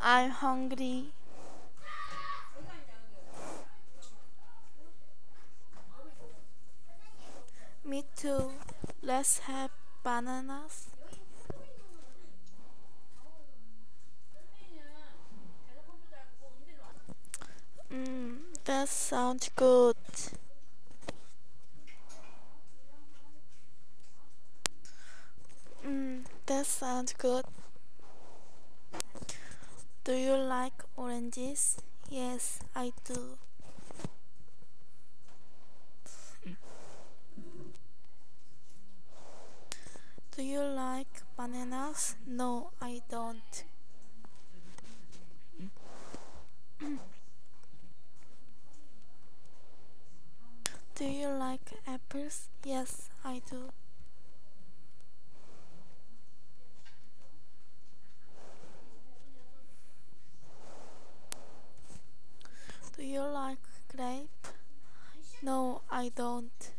I'm hungry. Me too. Let's have bananas. That sounds good. That sounds good. Do you like oranges? Yes, I do. Do you like bananas? No, I don't. Do you like apples? Yes, I do. Do you like grape? No, I don't.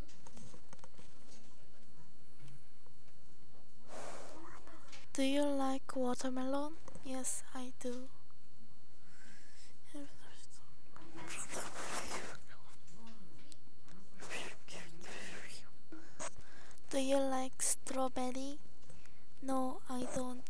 Do you like watermelon? Yes, I do. Do you like strawberry? No, I don't.